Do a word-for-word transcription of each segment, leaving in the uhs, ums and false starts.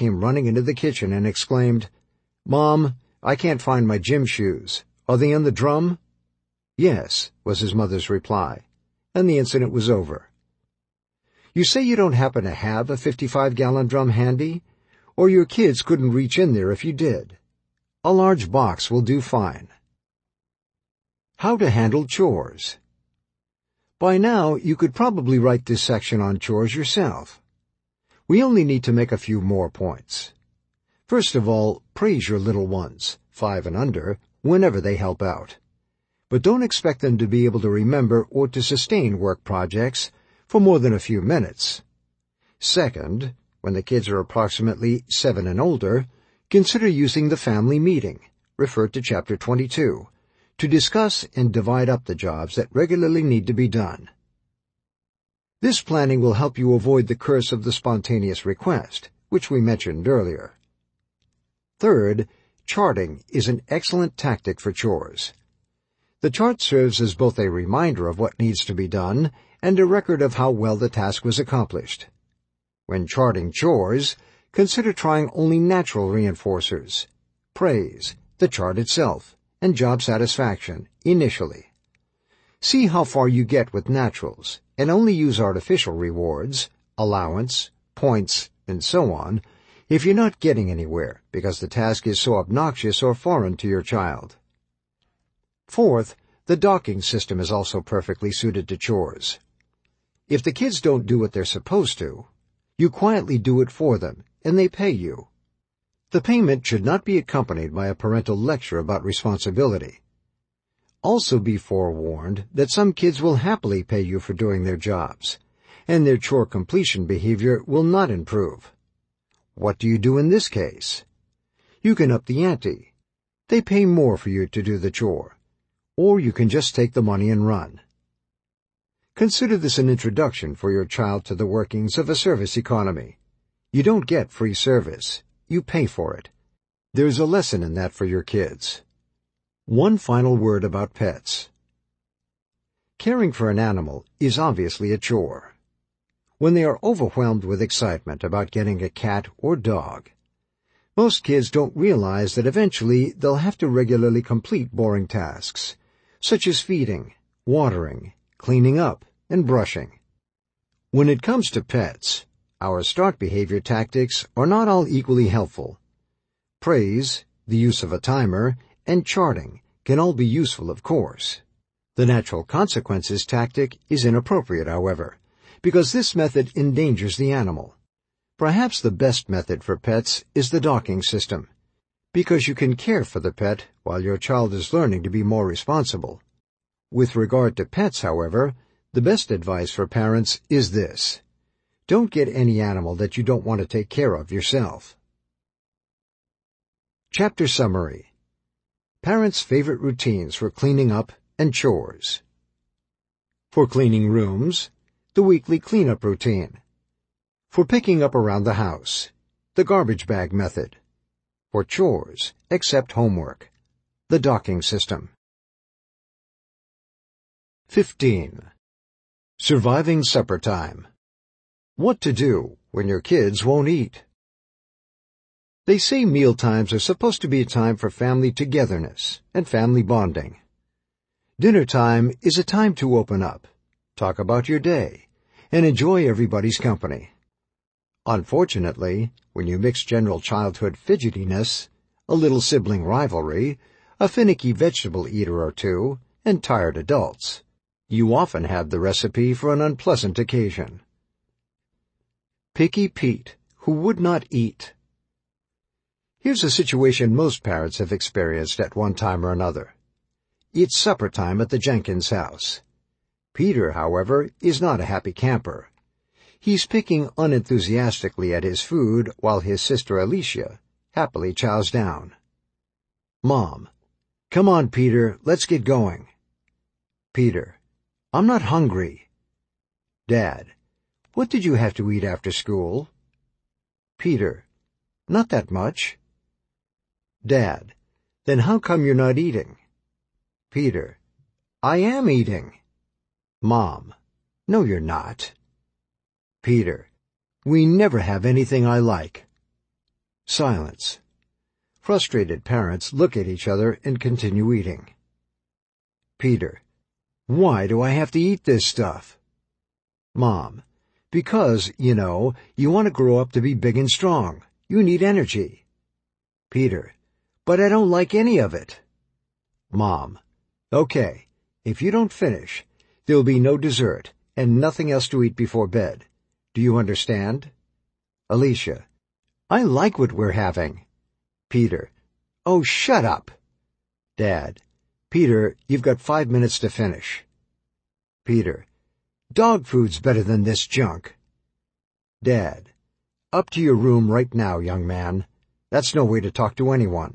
came running into the kitchen and exclaimed, "Mom, I can't find my gym shoes. Are they in the drum?" "Yes," was his mother's reply, and the incident was over. You say you don't happen to have a fifty-five gallon drum handy, or your kids couldn't reach in there if you did. A large box will do fine. How to handle chores. By now, you could probably write this section on chores yourself. We only need to make a few more points. First of all, praise your little ones, five and under, whenever they help out. But don't expect them to be able to remember or to sustain work projects for more than a few minutes. Second, when the kids are approximately seven and older, consider using the family meeting, referred to Chapter twenty-two, to discuss and divide up the jobs that regularly need to be done. This planning will help you avoid the curse of the spontaneous request, which we mentioned earlier. Third, charting is an excellent tactic for chores. The chart serves as both a reminder of what needs to be done and a record of how well the task was accomplished. When charting chores, consider trying only natural reinforcers, praise, the chart itself, and job satisfaction initially. See how far you get with naturals, and only use artificial rewards, allowance, points, and so on, if you're not getting anywhere because the task is so obnoxious or foreign to your child. Fourth, the docking system is also perfectly suited to chores. If the kids don't do what they're supposed to, you quietly do it for them, and they pay you. The payment should not be accompanied by a parental lecture about responsibility. Also be forewarned that some kids will happily pay you for doing their jobs, and their chore completion behavior will not improve. What do you do in this case? You can up the ante. They pay more for you to do the chore, or you can just take the money and run. Consider this an introduction for your child to the workings of a service economy. You don't get free service. You pay for it. There's a lesson in that for your kids. One final word about pets. Caring for an animal is obviously a chore. When they are overwhelmed with excitement about getting a cat or dog, most kids don't realize that eventually they'll have to regularly complete boring tasks, such as feeding, watering, cleaning up, and brushing. When it comes to pets, our start behavior tactics are not all equally helpful. Praise, the use of a timer, and charting can all be useful, of course. The natural consequences tactic is inappropriate, however, because this method endangers the animal. Perhaps the best method for pets is the docking system, because you can care for the pet while your child is learning to be more responsible. With regard to pets, however, the best advice for parents is this: don't get any animal that you don't want to take care of yourself. Chapter Summary. Parents' favorite routines for cleaning up and chores. For cleaning rooms, the weekly cleanup routine. For picking up around the house, the garbage bag method. For chores, except homework, the docking system. Fifteen. Surviving supper time. What to do when your kids won't eat. They say meal times are supposed to be a time for family togetherness and family bonding. Dinner time is a time to open up, talk about your day, and enjoy everybody's company. Unfortunately, when you mix general childhood fidgetiness, a little sibling rivalry, a finicky vegetable eater or two, and tired adults, you often have the recipe for an unpleasant occasion. Picky Pete, who would not eat. Here's a situation most parents have experienced at one time or another. It's supper time at the Jenkins house. Peter, however, is not a happy camper. He's picking unenthusiastically at his food while his sister Alicia happily chows down. Mom: "Come on, Peter, let's get going." Peter: "I'm not hungry." Dad: "What did you have to eat after school?" Peter: "Not that much." Dad: "Then how come you're not eating?" Peter: "I am eating." Mom: "No, you're not." Peter: "We never have anything I like." Silence. Frustrated parents look at each other and continue eating. Peter: Why do I have to eat this stuff? Mom: Because, you know, you want to grow up to be big and strong. You need energy. Peter: But I don't like any of it. Mom: Okay, if you don't finish, there'll be no dessert and nothing else to eat before bed. Do you understand? Alicia: I like what we're having. Peter: Oh, shut up. Dad: Peter, you've got five minutes to finish. Peter: Dog food's better than this junk. Dad: Up to your room right now, young man. That's no way to talk to anyone.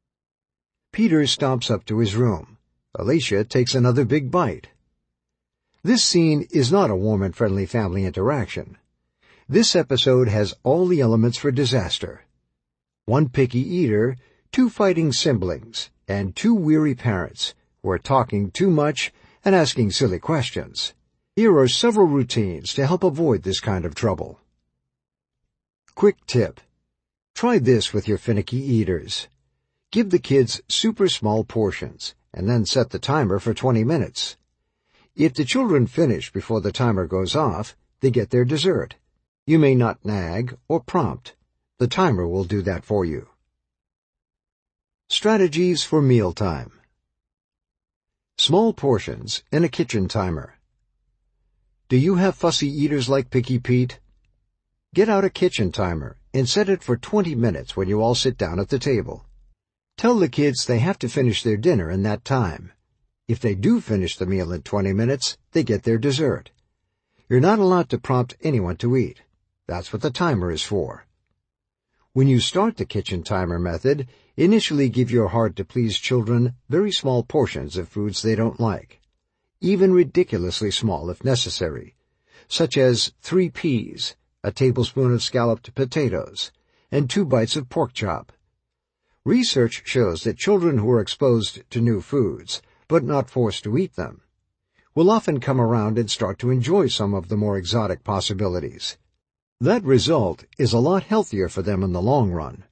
Peter stomps up to his room. Alicia takes another big bite. This scene is not a warm and friendly family interaction. This episode has all the elements for disaster. One picky eater, two fighting siblings, and two weary parents who are talking too much and asking silly questions. Here are several routines to help avoid this kind of trouble. Quick tip. Try this with your finicky eaters. Give the kids super small portions, and then set the timer for twenty minutes. If the children finish before the timer goes off, they get their dessert. You may not nag or prompt. The timer will do that for you. Strategies for mealtime. Small portions and a kitchen timer. Do you have fussy eaters like Picky Pete? Get out a kitchen timer and set it for twenty minutes when you all sit down at the table. Tell the kids they have to finish their dinner in that time. If they do finish the meal in twenty minutes, they get their dessert. You're not allowed to prompt anyone to eat. That's what the timer is for. When you start the kitchen timer method, initially give your hard-to-please children very small portions of foods they don't like, even ridiculously small if necessary, such as three peas, a tablespoon of scalloped potatoes, and two bites of pork chop. Research shows that children who are exposed to new foods, but not forced to eat them, will often come around and start to enjoy some of the more exotic possibilities. That result is a lot healthier for them in the long run.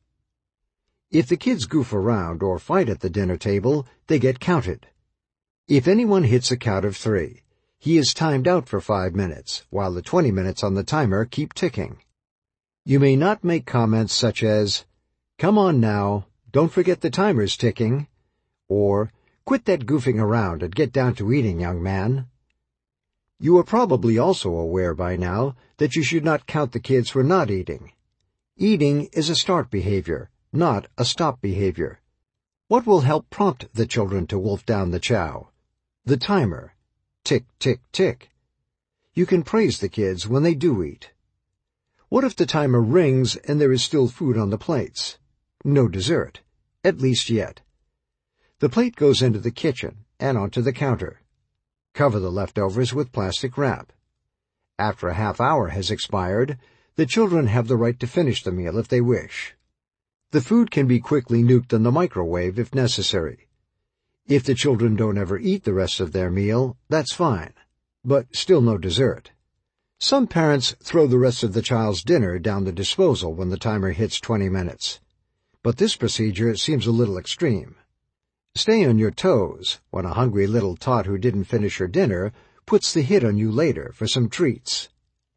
If the kids goof around or fight at the dinner table, they get counted. If anyone hits a count of three, he is timed out for five minutes, while the twenty minutes on the timer keep ticking. You may not make comments such as, "Come on now, don't forget the timer's ticking," or "Quit that goofing around and get down to eating, young man." You are probably also aware by now that you should not count the kids for not eating. Eating is a start behavior, not a stop behavior. What will help prompt the children to wolf down the chow? The timer. Tick, tick, tick. You can praise the kids when they do eat. What if the timer rings and there is still food on the plates? No dessert, at least yet. The plate goes into the kitchen and onto the counter. Cover the leftovers with plastic wrap. After a half hour has expired, the children have the right to finish the meal if they wish. The food can be quickly nuked in the microwave if necessary. If the children don't ever eat the rest of their meal, that's fine, but still no dessert. Some parents throw the rest of the child's dinner down the disposal when the timer hits twenty minutes. But this procedure seems a little extreme. Stay on your toes when a hungry little tot who didn't finish her dinner puts the hit on you later for some treats.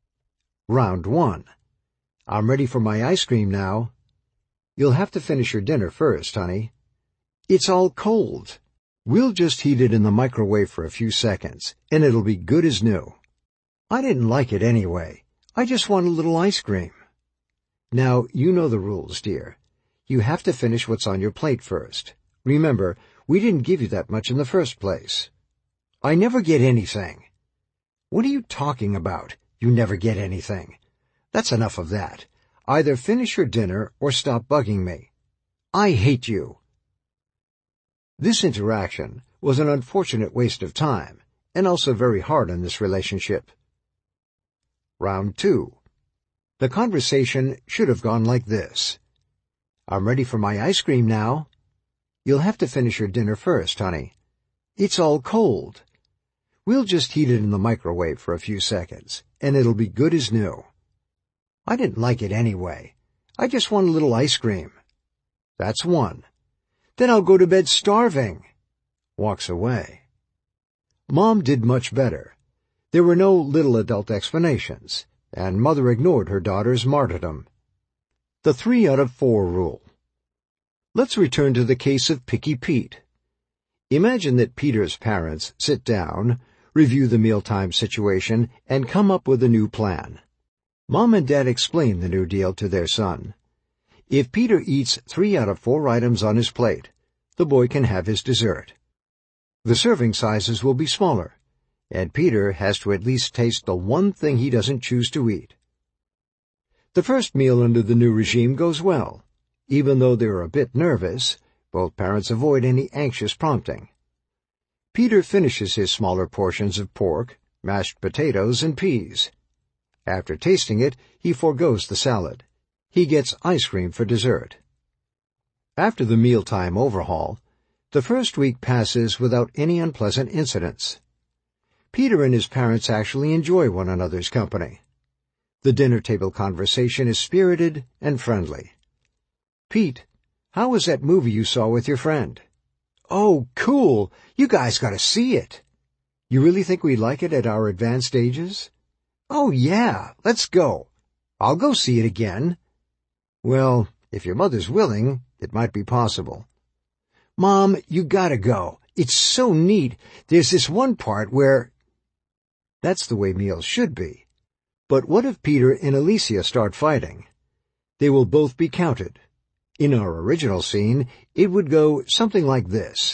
Round one. I'm ready for my ice cream now. You'll have to finish your dinner first, honey. It's all cold. We'll just heat it in the microwave for a few seconds, and it'll be good as new. I didn't like it anyway. I just want a little ice cream. Now, you know the rules, dear. You have to finish what's on your plate first. Remember, we didn't give you that much in the first place. I never get anything. What are you talking about? You never get anything. That's enough of that. Either finish your dinner or stop bugging me. I hate you. This interaction was an unfortunate waste of time, and also very hard on this relationship. Round two. The conversation should have gone like this. I'm ready for my ice cream now. You'll have to finish your dinner first, honey. It's all cold. We'll just heat it in the microwave for a few seconds, and it'll be good as new. I didn't like it anyway. I just want a little ice cream. That's one. Then I'll go to bed starving. Walks away. Mom did much better. There were no little adult explanations, and Mother ignored her daughter's martyrdom. The three out of four rule. Let's return to the case of Picky Pete. Imagine that Peter's parents sit down, review the mealtime situation, and come up with a new plan. Mom and Dad explain the new deal to their son. If Peter eats three out of four items on his plate, the boy can have his dessert. The serving sizes will be smaller, and Peter has to at least taste the one thing he doesn't choose to eat. The first meal under the new regime goes well. Even though they're a bit nervous, both parents avoid any anxious prompting. Peter finishes his smaller portions of pork, mashed potatoes, and peas. After tasting it, he forgoes the salad. He gets ice cream for dessert. After the mealtime overhaul, the first week passes without any unpleasant incidents. Peter and his parents actually enjoy one another's company. The dinner table conversation is spirited and friendly. Pete, how was that movie you saw with your friend? Oh, cool! You guys gotta see it. You really think we'd like it at our advanced ages? Oh, yeah, let's go. I'll go see it again. Well, if your mother's willing, it might be possible. Mom, you gotta go. It's so neat. There's this one part where... That's the way meals should be. But what if Peter and Alicia start fighting? They will both be counted. In our original scene, it would go something like this.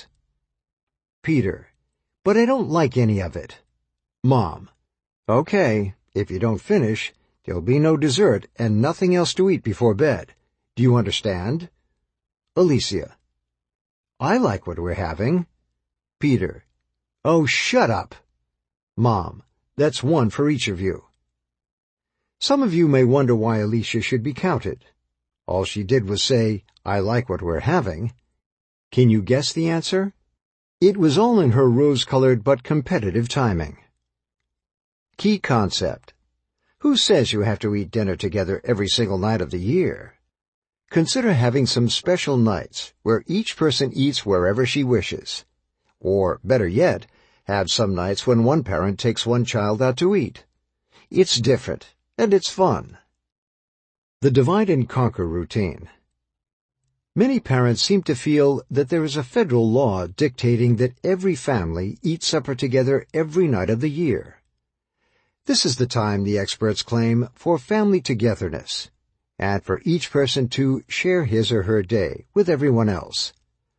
Peter, but I don't like any of it. Mom, okay, if you don't finish, there'll be no dessert and nothing else to eat before bed. Do you understand? Alicia, I like what we're having. Peter, oh, shut up. Mom, that's one for each of you. Some of you may wonder why Alicia should be counted. All she did was say, I like what we're having. Can you guess the answer? It was all in her rose-colored but competitive timing. Key concept. Who says you have to eat dinner together every single night of the year? Consider having some special nights where each person eats wherever she wishes. Or, better yet, have some nights when one parent takes one child out to eat. It's different, and it's fun. The divide-and-conquer routine. Many parents seem to feel that there is a federal law dictating that every family eats supper together every night of the year. This is the time, the experts claim, for family togetherness, and for each person to share his or her day with everyone else.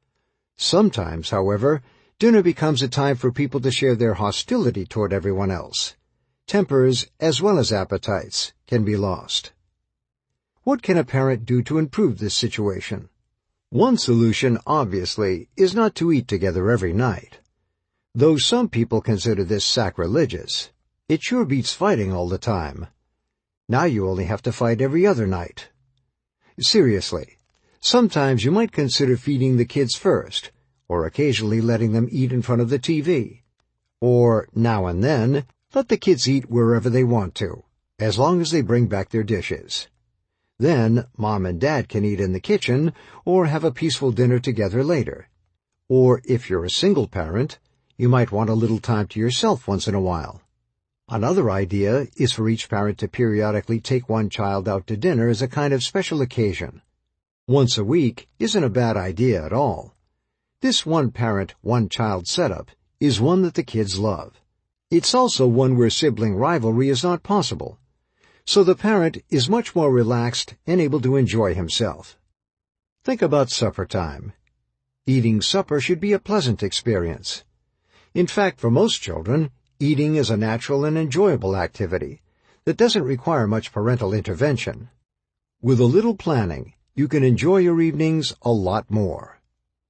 Sometimes, however, dinner becomes a time for people to share their hostility toward everyone else. Tempers, as well as appetites, can be lost. What can a parent do to improve this situation? One solution, obviously, is not to eat together every night. Though some people consider this sacrilegious, it sure beats fighting all the time. Now you only have to fight every other night. Seriously, sometimes you might consider feeding the kids first, or occasionally letting them eat in front of the T V. Or, now and then, let the kids eat wherever they want to, as long as they bring back their dishes. Then, Mom and Dad can eat in the kitchen or have a peaceful dinner together later. Or, if you're a single parent, you might want a little time to yourself once in a while. Another idea is for each parent to periodically take one child out to dinner as a kind of special occasion. Once a week isn't a bad idea at all. This one-parent, one-child setup is one that the kids love. It's also one where sibling rivalry is not possible, so the parent is much more relaxed and able to enjoy himself. Think about supper time. Eating supper should be a pleasant experience. In fact, for most children, eating is a natural and enjoyable activity that doesn't require much parental intervention. With a little planning, you can enjoy your evenings a lot more.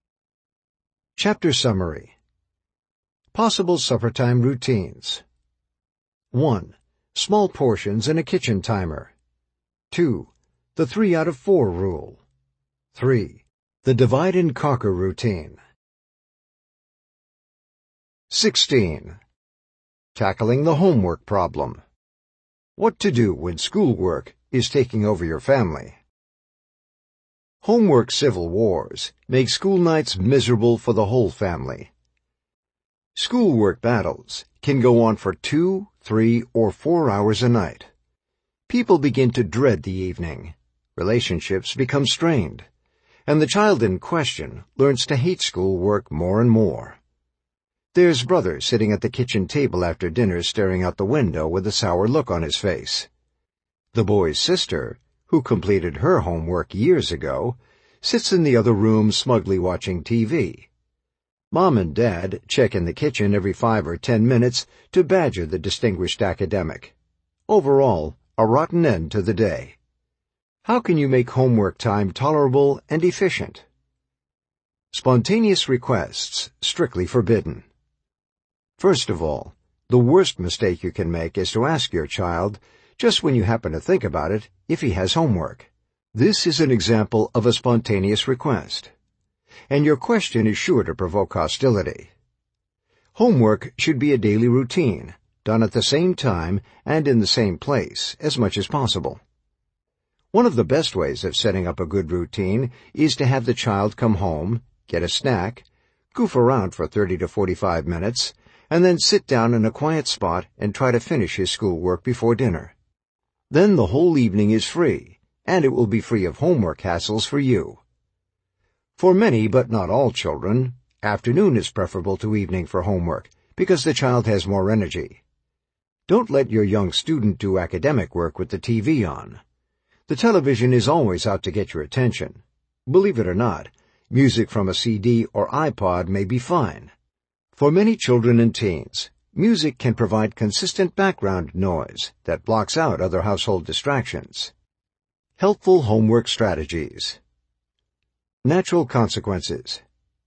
Chapter Summary. Possible suppertime routines. one. Small portions and a kitchen timer. two. The three out of four rule. three. The divide-and-conquer routine. sixteen. Tackling the homework problem. What to do when schoolwork is taking over your family. Homework civil wars make school nights miserable for the whole family. Schoolwork battles can go on for two, three, or four hours a night. People begin to dread the evening. Relationships become strained. And the child in question learns to hate schoolwork more and more. There's brother sitting at the kitchen table after dinner staring out the window with a sour look on his face. The boy's sister, who completed her homework years ago, sits in the other room smugly watching T V. Mom and Dad check in the kitchen every five or ten minutes to badger the distinguished academic. Overall, a rotten end to the day. How can you make homework time tolerable and efficient? Spontaneous requests strictly forbidden. First of all, the worst mistake you can make is to ask your child, just when you happen to think about it, if he has homework. This is an example of a spontaneous request, and your question is sure to provoke hostility. Homework should be a daily routine, done at the same time and in the same place as much as possible. One of the best ways of setting up a good routine is to have the child come home, get a snack, goof around for thirty to forty-five minutes, and then sit down in a quiet spot and try to finish his schoolwork before dinner. Then the whole evening is free, and it will be free of homework hassles for you. For many, but not all children, afternoon is preferable to evening for homework because the child has more energy. Don't let your young student do academic work with the T V on. The television is always out to get your attention. Believe it or not, music from a C D or iPod may be fine. For many children and teens, music can provide consistent background noise that blocks out other household distractions. Helpful homework strategies. Natural consequences.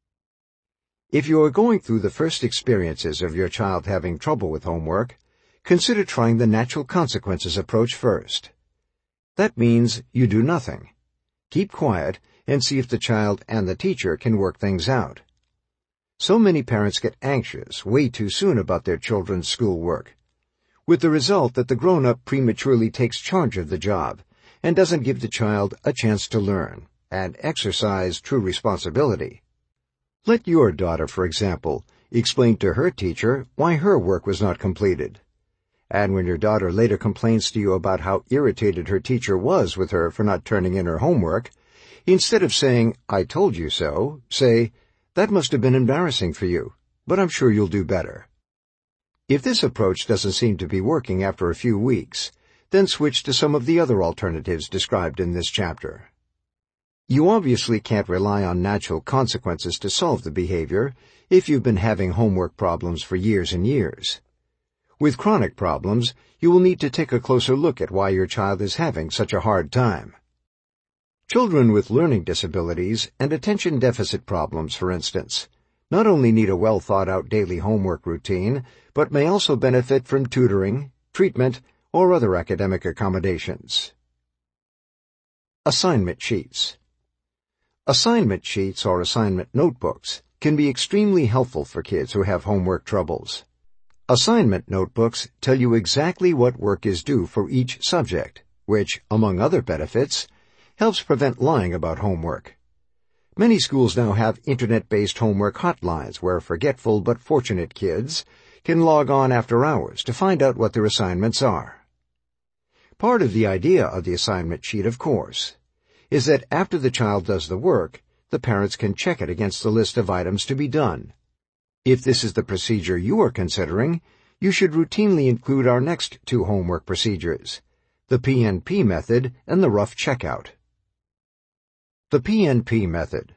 If you are going through the first experiences of your child having trouble with homework, consider trying the natural consequences approach first. That means you do nothing. Keep quiet and see if the child and the teacher can work things out. So many parents get anxious way too soon about their children's schoolwork, with the result that the grown-up prematurely takes charge of the job and doesn't give the child a chance to learn and exercise true responsibility. Let your daughter, for example, explain to her teacher why her work was not completed. And when your daughter later complains to you about how irritated her teacher was with her for not turning in her homework, instead of saying, "I told you so," say, "That must have been embarrassing for you, but I'm sure you'll do better." If this approach doesn't seem to be working after a few weeks, then switch to some of the other alternatives described in this chapter. You obviously can't rely on natural consequences to solve the behavior if you've been having homework problems for years and years. With chronic problems, you will need to take a closer look at why your child is having such a hard time. Children with learning disabilities and attention deficit problems, for instance, not only need a well-thought-out daily homework routine, but may also benefit from tutoring, treatment, or other academic accommodations. Assignment sheets. Assignment sheets or assignment notebooks can be extremely helpful for kids who have homework troubles. Assignment notebooks tell you exactly what work is due for each subject, which, among other benefits, helps prevent lying about homework. Many schools now have internet-based homework hotlines where forgetful but fortunate kids can log on after hours to find out what their assignments are. Part of the idea of the assignment sheet, of course, is that after the child does the work, the parents can check it against the list of items to be done. If this is the procedure you are considering, you should routinely include our next two homework procedures, the P N P method and the rough checkout. The P N P method.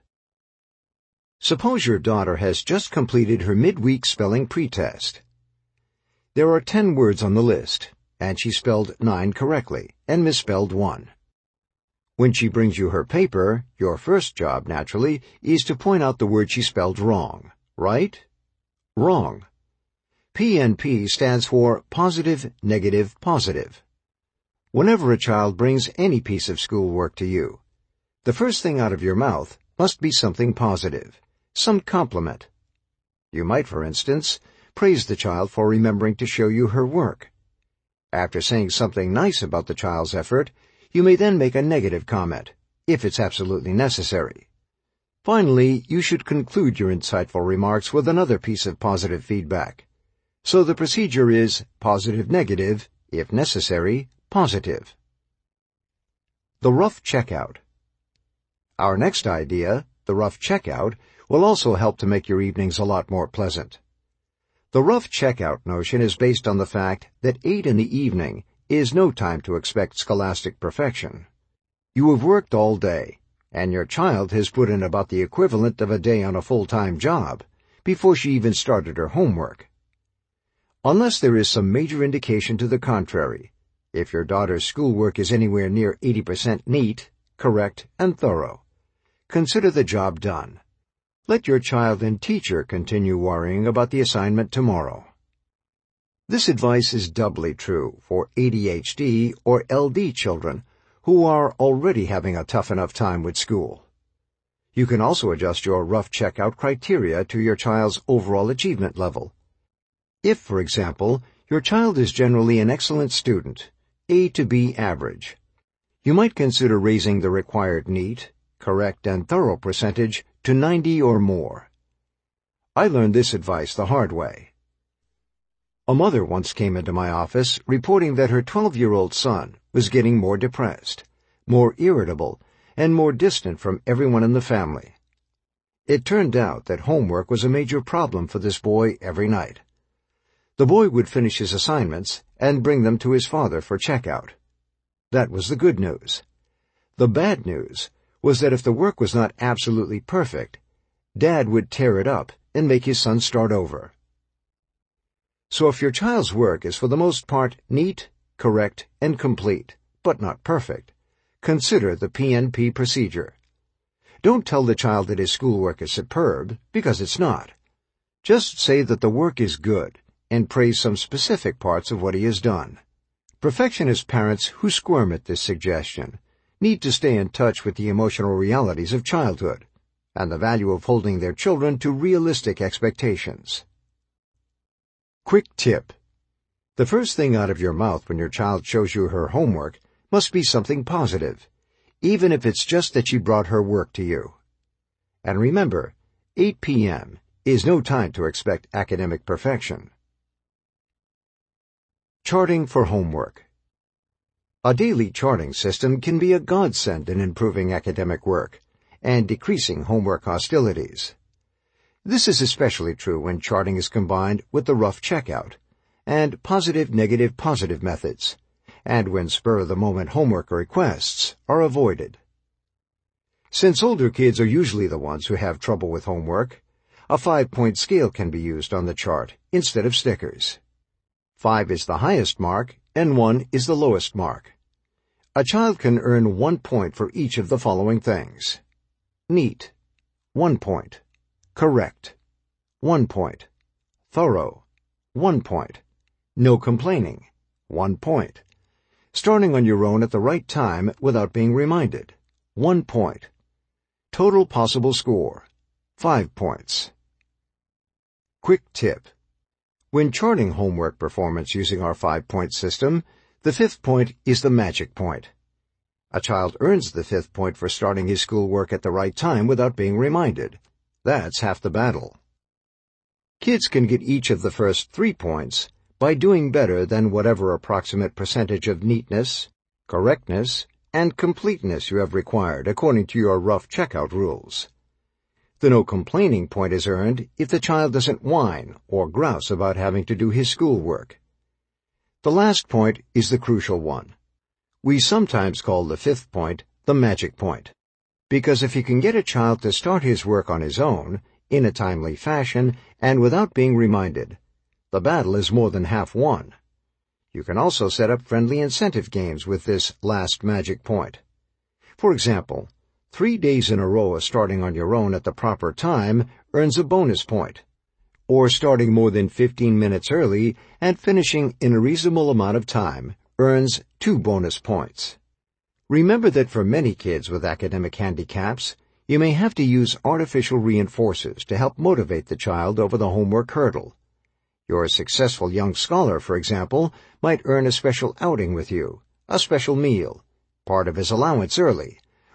Suppose your daughter has just completed her midweek spelling pretest. There are ten words on the list, and she spelled nine correctly and misspelled one. When she brings you her paper, your first job, naturally, is to point out the word she spelled wrong, right? Wrong. P N P stands for positive, negative, positive. Whenever a child brings any piece of schoolwork to you, the first thing out of your mouth must be something positive, some compliment. You might, for instance, praise the child for remembering to show you her work. After saying something nice about the child's effort, you may then make a negative comment. if it's absolutely necessary. Finally, you should conclude your insightful remarks with another piece of positive feedback. So the procedure is positive-negative, if necessary, positive. The rough checkout. Our next idea, the rough checkout, will also help to make your evenings a lot more pleasant. The rough checkout notion is based on the fact that eight in the evening is no time to expect scholastic perfection. You have worked all day, and your child has put in about the equivalent of a day on a full-time job before she even started her homework. Unless there is some major indication to the contrary, if your daughter's schoolwork is anywhere near eighty percent neat, correct, and thorough, consider the job done. Let your child and teacher continue worrying about the assignment tomorrow. This advice is doubly true for A D H D or L D children who are already having a tough enough time with school. You can also adjust your rough checkout criteria to your child's overall achievement level. If, for example, your child is generally an excellent student, A to B average, you might consider raising the required neat, correct, and thorough percentage to ninety or more. I learned this advice the hard way. A mother once came into my office reporting that her twelve-year-old son was getting more depressed, more irritable, and more distant from everyone in the family. It turned out that homework was a major problem for this boy every night. The boy would finish his assignments and bring them to his father for checkout. That was the good news. The bad news was that if the work was not absolutely perfect, Dad would tear it up and make his son start over. So if your child's work is for the most part neat, correct, and complete, but not perfect, consider the P N P procedure. Don't tell the child that his schoolwork is superb, because it's not. Just say that the work is good, and praise some specific parts of what he has done. Perfectionist parents who squirm at this suggestion need to stay in touch with the emotional realities of childhood and the value of holding their children to realistic expectations. Quick tip. The first thing out of your mouth when your child shows you her homework must be something positive, even if it's just that she brought her work to you. And remember, eight p m is no time to expect academic perfection. Charting for homework. A daily charting system can be a godsend in improving academic work and decreasing homework hostilities. This is especially true when charting is combined with the rough checkout and positive-negative-positive methods, and when spur-of-the-moment homework requests are avoided. Since older kids are usually the ones who have trouble with homework, a five-point scale can be used on the chart instead of stickers. Five is the highest mark, and one is the lowest mark. A child can earn one point for each of the following things. Neat, one point. Correct, one point. Thorough, one point. No complaining, one point. Starting on your own at the right time without being reminded, one point. Total possible score, five points. Quick tip. When charting homework performance using our five-point system, the fifth point is the magic point. A child earns the fifth point for starting his schoolwork at the right time without being reminded. That's half the battle. Kids can get each of the first three points by doing better than whatever approximate percentage of neatness, correctness, and completeness you have required according to your rough checkout rules. The no complaining point is earned if the child doesn't whine or grouse about having to do his schoolwork. The last point is the crucial one. We sometimes call the fifth point the magic point, because if you can get a child to start his work on his own, in a timely fashion, and without being reminded, the battle is more than half won. You can also set up friendly incentive games with this last magic point. For example, three days in a row of starting on your own at the proper time earns a bonus point, or starting more than fifteen minutes early and finishing in a reasonable amount of time earns two bonus points. Remember that for many kids with academic handicaps, you may have to use artificial reinforcers to help motivate the child over the homework hurdle. Your successful young scholar, for example, might earn a special outing with you, a special meal, part of his allowance early,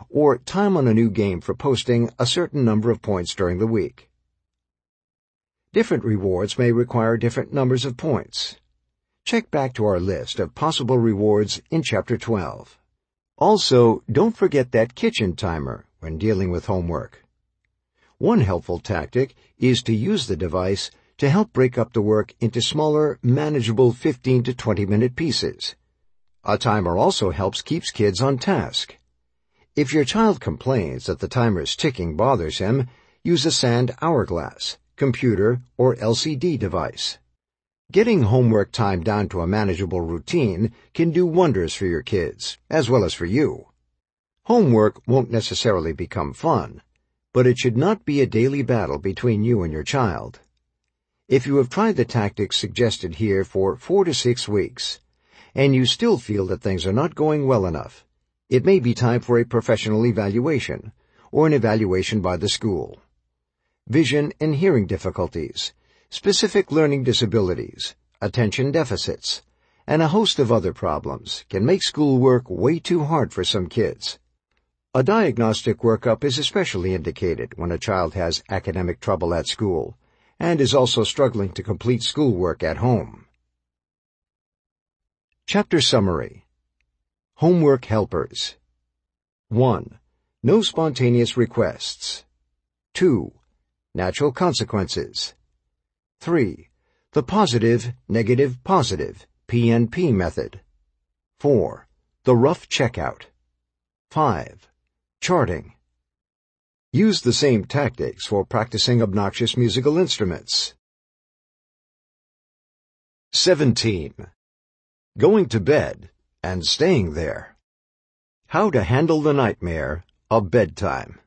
or time on a new game for posting a certain number of points during the week. Different rewards may require different numbers of points. Check back to our list of possible rewards in Chapter twelve. Also, don't forget that kitchen timer when dealing with homework. One helpful tactic is to use the device to help break up the work into smaller, manageable fifteen to twenty minute pieces. A timer also helps keep kids on task. If your child complains that the timer's ticking bothers him, use a sand hourglass, computer, or L C D device. Getting homework time down to a manageable routine can do wonders for your kids, as well as for you. Homework won't necessarily become fun, but it should not be a daily battle between you and your child. If you have tried the tactics suggested here for four to six weeks, and you still feel that things are not going well enough, it may be time for a professional evaluation, or an evaluation by the school. Vision and hearing difficulties, specific learning disabilities, attention deficits, and a host of other problems can make schoolwork way too hard for some kids. A diagnostic workup is especially indicated when a child has academic trouble at school and is also struggling to complete schoolwork at home. Chapter Summary. Homework Helpers. one. No spontaneous requests. two. Natural consequences. three. The positive, negative, positive, P N P method. four. The rough checkout. five. Charting. Use the same tactics for practicing obnoxious musical instruments. seventeen. Going to bed and staying there. How to handle the nightmare of bedtime.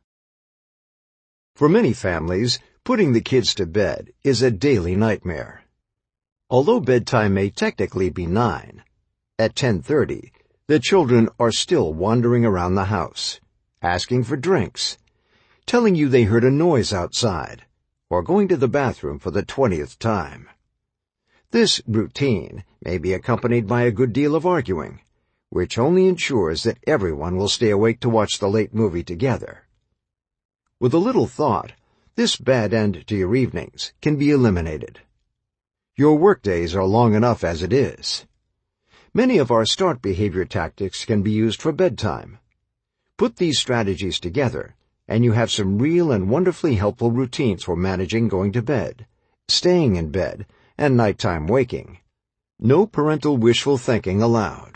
For many families, putting the kids to bed is a daily nightmare. Although bedtime may technically be nine, at ten thirty, the children are still wandering around the house, asking for drinks, telling you they heard a noise outside, or going to the bathroom for the twentieth time. This routine may be accompanied by a good deal of arguing, which only ensures that everyone will stay awake to watch the late movie together. With a little thought, this bad end to your evenings can be eliminated. Your workdays are long enough as it is. Many of our start behavior tactics can be used for bedtime. Put these strategies together, and you have some real and wonderfully helpful routines for managing going to bed, staying in bed, and nighttime waking. No parental wishful thinking allowed.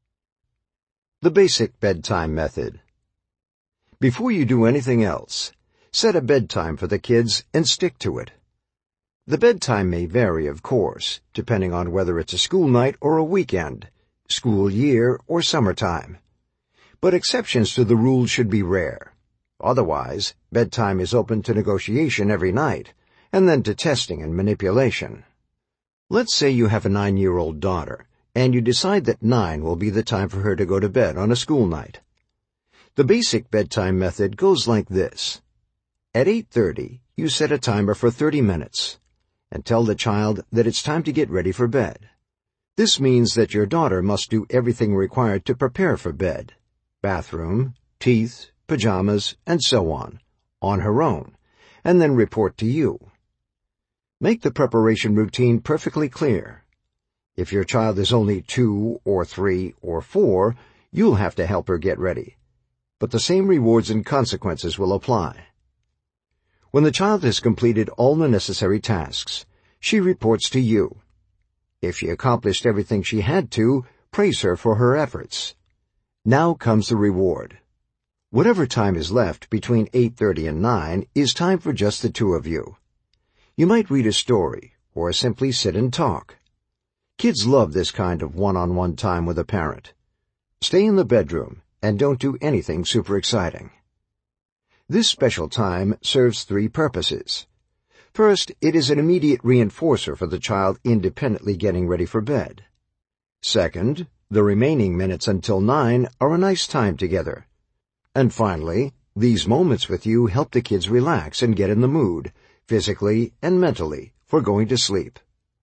The basic bedtime method. Before you do anything else, set a bedtime for the kids and stick to it. The bedtime may vary, of course, depending on whether it's a school night or a weekend, school year or summertime. But exceptions to the rule should be rare. Otherwise, bedtime is open to negotiation every night, and then to testing and manipulation. Let's say you have a nine-year-old daughter, and you decide that nine will be the time for her to go to bed on a school night. The basic bedtime method goes like this. At eight thirty, you set a timer for thirty minutes, and tell the child that it's time to get ready for bed. This means that your daughter must do everything required to prepare for bed, bathroom, teeth, pajamas, and so on, on her own, and then report to you. Make the preparation routine perfectly clear. If your child is only two or three or four, you'll have to help her get ready. But the same rewards and consequences will apply. When the child has completed all the necessary tasks, she reports to you. If she accomplished everything she had to, praise her for her efforts. Now comes the reward. Whatever time is left between eight thirty and nine is time for just the two of you. You might read a story, or simply sit and talk. Kids love this kind of one-on-one time with a parent. Stay in the bedroom and don't do anything super exciting. This special time serves three purposes. First, it is an immediate reinforcer for the child independently getting ready for bed. Second, the remaining minutes until nine are a nice time together. And finally, these moments with you help the kids relax and get in the mood, physically and mentally, for going to sleep.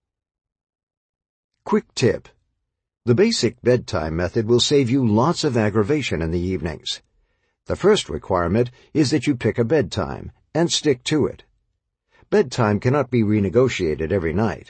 Quick tip. The basic bedtime method will save you lots of aggravation in the evenings. The first requirement is that you pick a bedtime and stick to it. Bedtime cannot be renegotiated every night.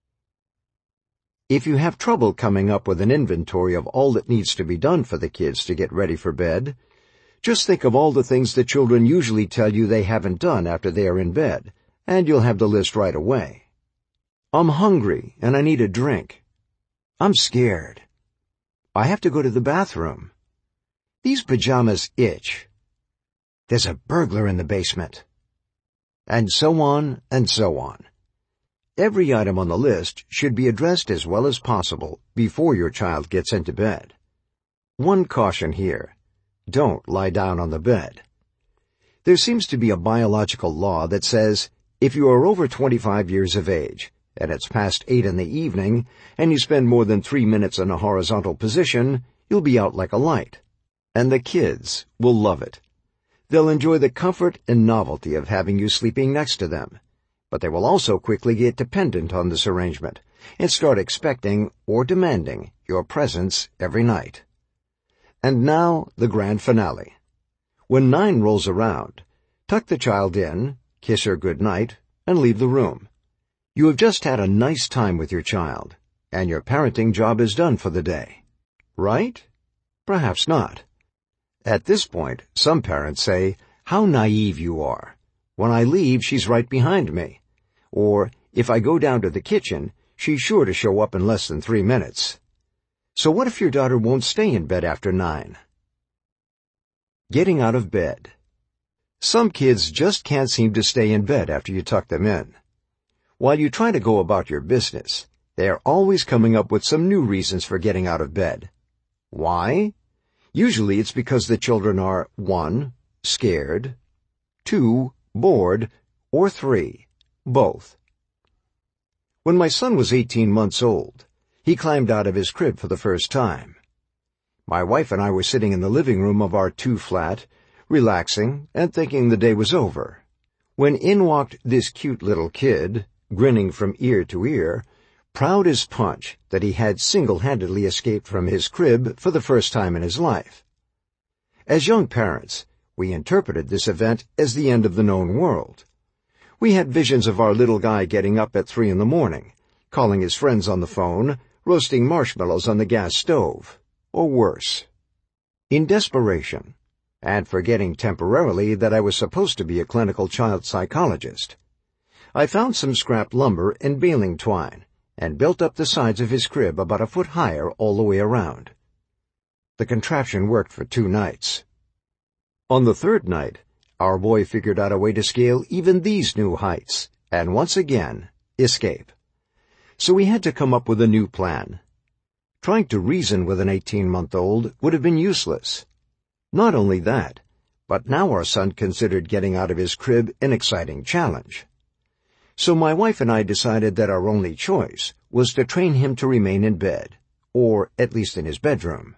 If you have trouble coming up with an inventory of all that needs to be done for the kids to get ready for bed, just think of all the things the children usually tell you they haven't done after they are in bed, and you'll have the list right away. I'm hungry and I need a drink. I'm scared. I have to go to the bathroom. These pajamas itch. There's a burglar in the basement. And so on and so on. Every item on the list should be addressed as well as possible before your child gets into bed. One caution here. Don't lie down on the bed. There seems to be a biological law that says if you are over twenty-five years of age, and it's past eight in the evening, and you spend more than three minutes in a horizontal position, you'll be out like a light. And the kids will love it. They'll enjoy the comfort and novelty of having you sleeping next to them. But they will also quickly get dependent on this arrangement and start expecting or demanding your presence every night. And now the grand finale. When nine rolls around, tuck the child in, kiss her good night, and leave the room. You have just had a nice time with your child, and your parenting job is done for the day. Right? Perhaps not. At this point, some parents say, "How naive you are. When I leave, she's right behind me." Or, "If I go down to the kitchen, she's sure to show up in less than three minutes." So what if your daughter won't stay in bed after nine? Getting out of bed. Some kids just can't seem to stay in bed after you tuck them in. While you try to go about your business, they are always coming up with some new reasons for getting out of bed. Why? Usually it's because the children are, one, scared, two, bored, or three, both. When my son was eighteen months old, he climbed out of his crib for the first time. My wife and I were sitting in the living room of our two-flat, relaxing and thinking the day was over, when in walked this cute little kid, grinning from ear to ear, proud as punch that he had single-handedly escaped from his crib for the first time in his life. As young parents, we interpreted this event as the end of the known world. We had visions of our little guy getting up at three in the morning, calling his friends on the phone, roasting marshmallows on the gas stove, or worse. In desperation, and forgetting temporarily that I was supposed to be a clinical child psychologist, I found some scrap lumber and baling twine and built up the sides of his crib about a foot higher all the way around. The contraption worked for two nights. On the third night, our boy figured out a way to scale even these new heights, and once again, escape. So we had to come up with a new plan. Trying to reason with an eighteen-month-old would have been useless. Not only that, but now our son considered getting out of his crib an exciting challenge. So my wife and I decided that our only choice was to train him to remain in bed, or at least in his bedroom.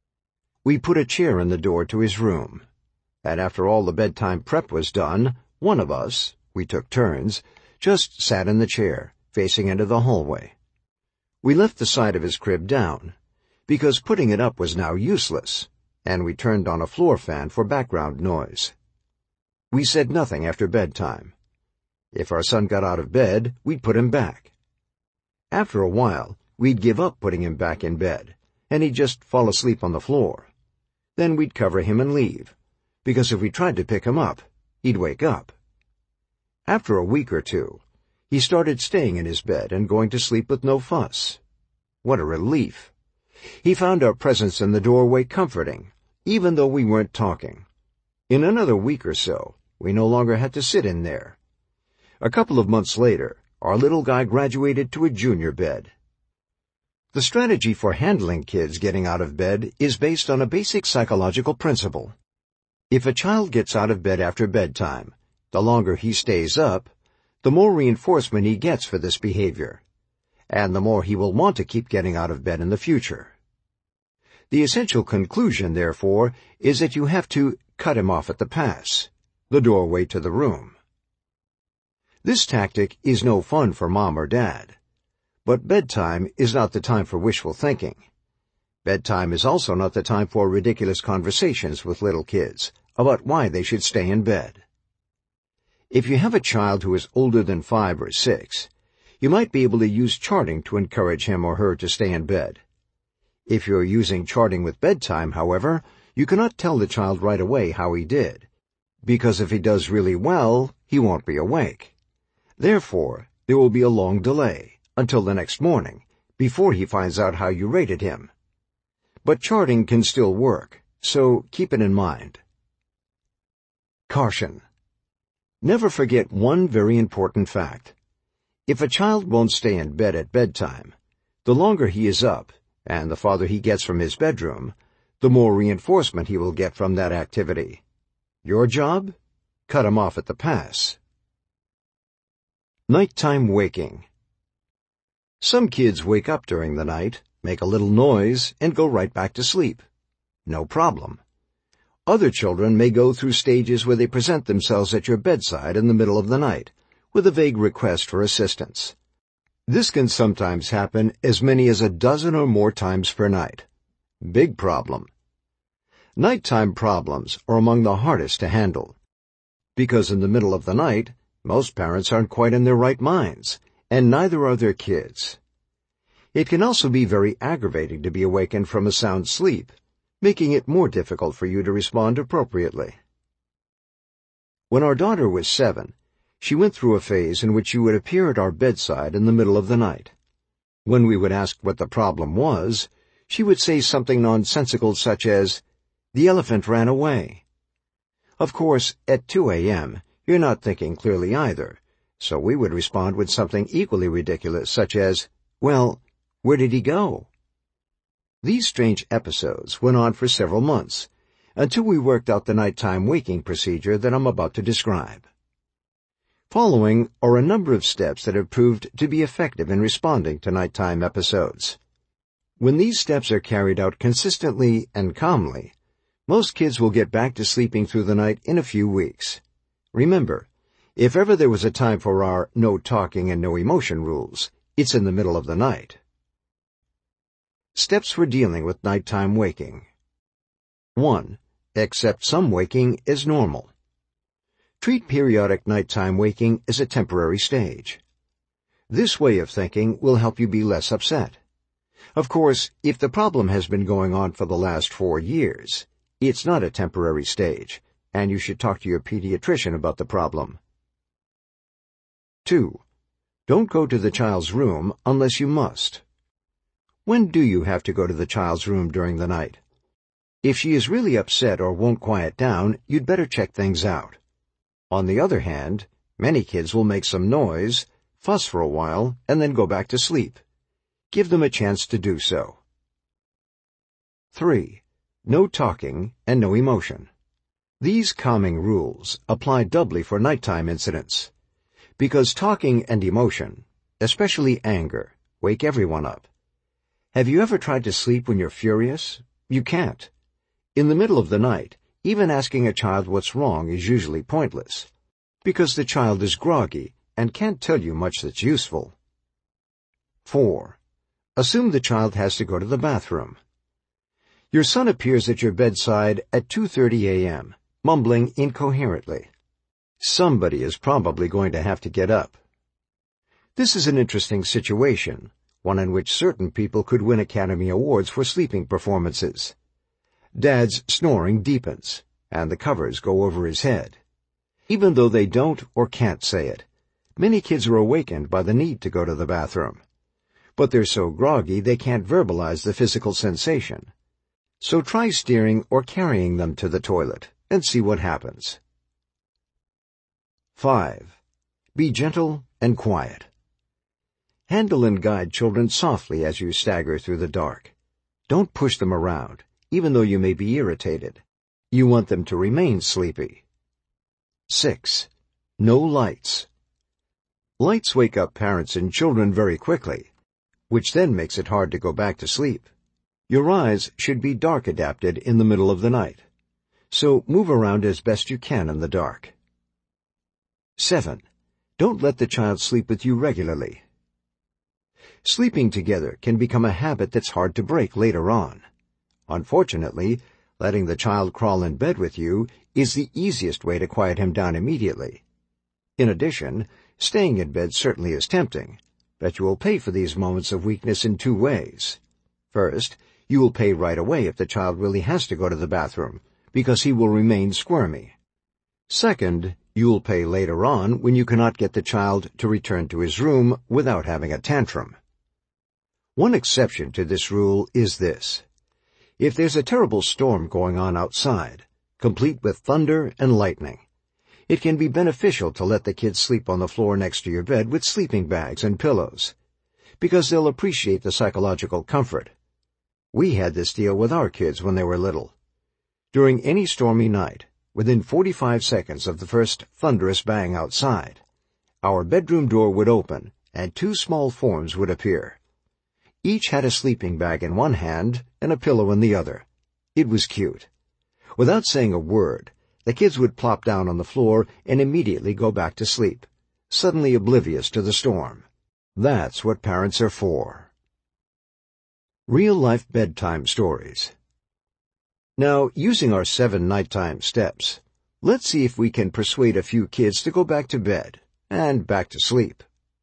We put a chair in the door to his room, and after all the bedtime prep was done, one of us, we took turns, just sat in the chair, facing into the hallway. We left the side of his crib down, because putting it up was now useless, and we turned on a floor fan for background noise. We said nothing after bedtime. If our son got out of bed, we'd put him back. After a while, we'd give up putting him back in bed, and he'd just fall asleep on the floor. Then we'd cover him and leave, because if we tried to pick him up, he'd wake up. After a week or two, he started staying in his bed and going to sleep with no fuss. What a relief! He found our presence in the doorway comforting, even though we weren't talking. In another week or so, we no longer had to sit in there. A couple of months later, our little guy graduated to a junior bed. The strategy for handling kids getting out of bed is based on a basic psychological principle. If a child gets out of bed after bedtime, the longer he stays up, the more reinforcement he gets for this behavior, and the more he will want to keep getting out of bed in the future. The essential conclusion, therefore, is that you have to cut him off at the pass, the doorway to the room. This tactic is no fun for mom or dad, but bedtime is not the time for wishful thinking. Bedtime is also not the time for ridiculous conversations with little kids, about why they should stay in bed. If you have a child who is older than five or six, you might be able to use charting to encourage him or her to stay in bed. If you're using charting with bedtime, however, you cannot tell the child right away how he did, because if he does really well, he won't be awake. Therefore, there will be a long delay, until the next morning, before he finds out how you rated him. But charting can still work, so keep it in mind. Caution. Never forget one very important fact. If a child won't stay in bed at bedtime, the longer he is up, and the farther he gets from his bedroom, the more reinforcement he will get from that activity. Your job? Cut him off at the pass. Nighttime waking. Some kids wake up during the night, make a little noise, and go right back to sleep. No problem. Other children may go through stages where they present themselves at your bedside in the middle of the night, with a vague request for assistance. This can sometimes happen as many as a dozen or more times per night. Big problem. Nighttime problems are among the hardest to handle, because in the middle of the night, most parents aren't quite in their right minds, and neither are their kids. It can also be very aggravating to be awakened from a sound sleep, making it more difficult for you to respond appropriately. When our daughter was seven, she went through a phase in which she would appear at our bedside in the middle of the night. When we would ask what the problem was, she would say something nonsensical such as, "The elephant ran away." Of course, at two a.m., you're not thinking clearly either, so we would respond with something equally ridiculous such as, "Well, where did he go?" These strange episodes went on for several months, until we worked out the nighttime waking procedure that I'm about to describe. Following are a number of steps that have proved to be effective in responding to nighttime episodes. When these steps are carried out consistently and calmly, most kids will get back to sleeping through the night in a few weeks. Remember, if ever there was a time for our no talking and no emotion rules, it's in the middle of the night. Steps for dealing with nighttime waking. one. Accept some waking as normal. Treat periodic nighttime waking as a temporary stage. This way of thinking will help you be less upset. Of course, if the problem has been going on for the last four years, it's not a temporary stage, and you should talk to your pediatrician about the problem. two. Don't go to the child's room unless you must. When do you have to go to the child's room during the night? If she is really upset or won't quiet down, you'd better check things out. On the other hand, many kids will make some noise, fuss for a while, and then go back to sleep. Give them a chance to do so. three. No talking and no emotion. These calming rules apply doubly for nighttime incidents, because talking and emotion, especially anger, wake everyone up. Have you ever tried to sleep when you're furious? You can't. In the middle of the night, even asking a child what's wrong is usually pointless, because the child is groggy and can't tell you much that's useful. four. Assume the child has to go to the bathroom. Your son appears at your bedside at two thirty a.m., mumbling incoherently. Somebody is probably going to have to get up. This is an interesting situation, one in which certain people could win Academy Awards for sleeping performances. Dad's snoring deepens, and the covers go over his head. Even though they don't or can't say it, many kids are awakened by the need to go to the bathroom. But they're so groggy they can't verbalize the physical sensation. So try steering or carrying them to the toilet and see what happens. five. Be gentle and quiet. Handle and guide children softly as you stagger through the dark. Don't push them around, even though you may be irritated. You want them to remain sleepy. six. No lights. Lights wake up parents and children very quickly, which then makes it hard to go back to sleep. Your eyes should be dark adapted in the middle of the night, so move around as best you can in the dark. seven. Don't let the child sleep with you regularly. Sleeping together can become a habit that's hard to break later on. Unfortunately, Letting the child crawl in bed with you is the easiest way to quiet him down immediately. In addition, staying in bed certainly is tempting, but you will pay for these moments of weakness in two ways. First, you will pay right away if the child really has to go to the bathroom, because he will remain squirmy. Second, you will pay later on when you cannot get the child to return to his room without having a tantrum. One exception to this rule is this. If there's a terrible storm going on outside, complete with thunder and lightning, it can be beneficial to let the kids sleep on the floor next to your bed with sleeping bags and pillows, because they'll appreciate the psychological comfort. We had this deal with our kids when they were little. During any stormy night, within forty-five seconds of the first thunderous bang outside, our bedroom door would open and two small forms would appear. Each had a sleeping bag in one hand and a pillow in the other. It was cute. Without saying a word, the kids would plop down on the floor and immediately go back to sleep, suddenly oblivious to the storm. That's what parents are for. Real-life bedtime stories. Now, using our seven nighttime steps, let's see if we can persuade a few kids to go back to bed and back to sleep.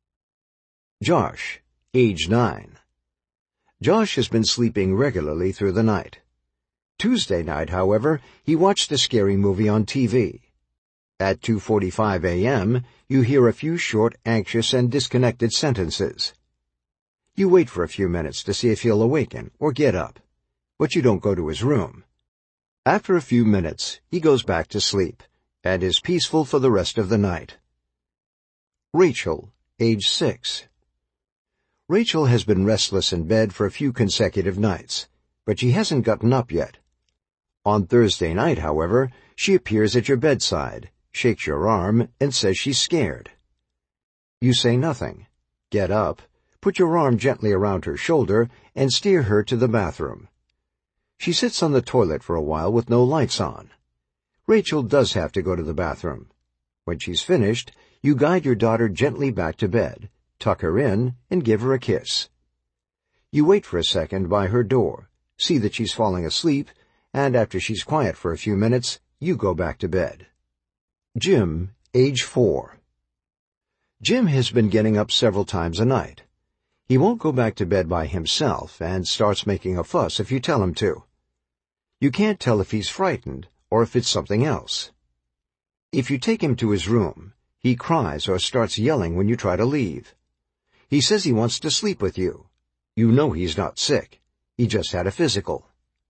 Josh, age nine. Josh has been sleeping regularly through the night. Tuesday night, however, he watched a scary movie on T V. At two forty-five a.m., you hear a few short, anxious, and disconnected sentences. You wait for a few minutes to see if he'll awaken or get up, but you don't go to his room. After a few minutes, he goes back to sleep and is peaceful for the rest of the night. Rachel, age six. Rachel has been restless in bed for a few consecutive nights, but she hasn't gotten up yet. On Thursday night, however, she appears at your bedside, shakes your arm, and says she's scared. You say nothing. Get up, put your arm gently around her shoulder, and steer her to the bathroom. She sits on the toilet for a while with no lights on. Rachel does have to go to the bathroom. When she's finished, you guide your daughter gently back to bed, tuck her in, and give her a kiss. You wait for a second by her door, see that she's falling asleep, and after she's quiet for a few minutes, you go back to bed. Jim, age four. Jim has been getting up several times a night. He won't go back to bed by himself and starts making a fuss if you tell him to. You can't tell if he's frightened or if it's something else. If you take him to his room, he cries or starts yelling when you try to leave. He says he wants to sleep with you. You know he's not sick. He just had a physical.